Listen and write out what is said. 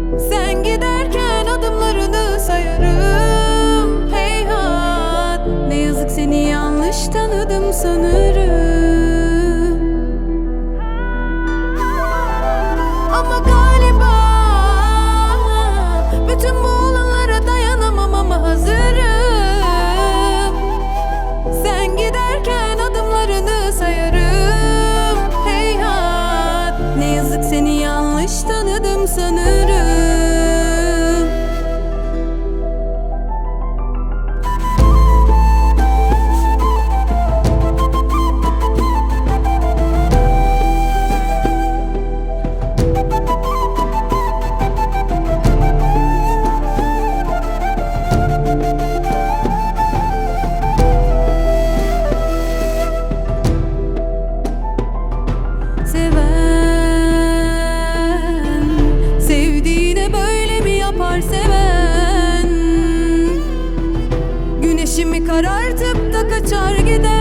Sen giderken adımlarını sayarım. Heyhat, ne yazık seni yanlış tanıdım sanırım. Ama galiba bütün bu olanlara dayanamam ama hazırım. Sen giderken adımlarını sayarım. Heyhat, ne yazık seni yanlış tanıdım sanırım. Sevdiğine böyle mi yapar seven? Güneşimi karartıp da kaçar gider.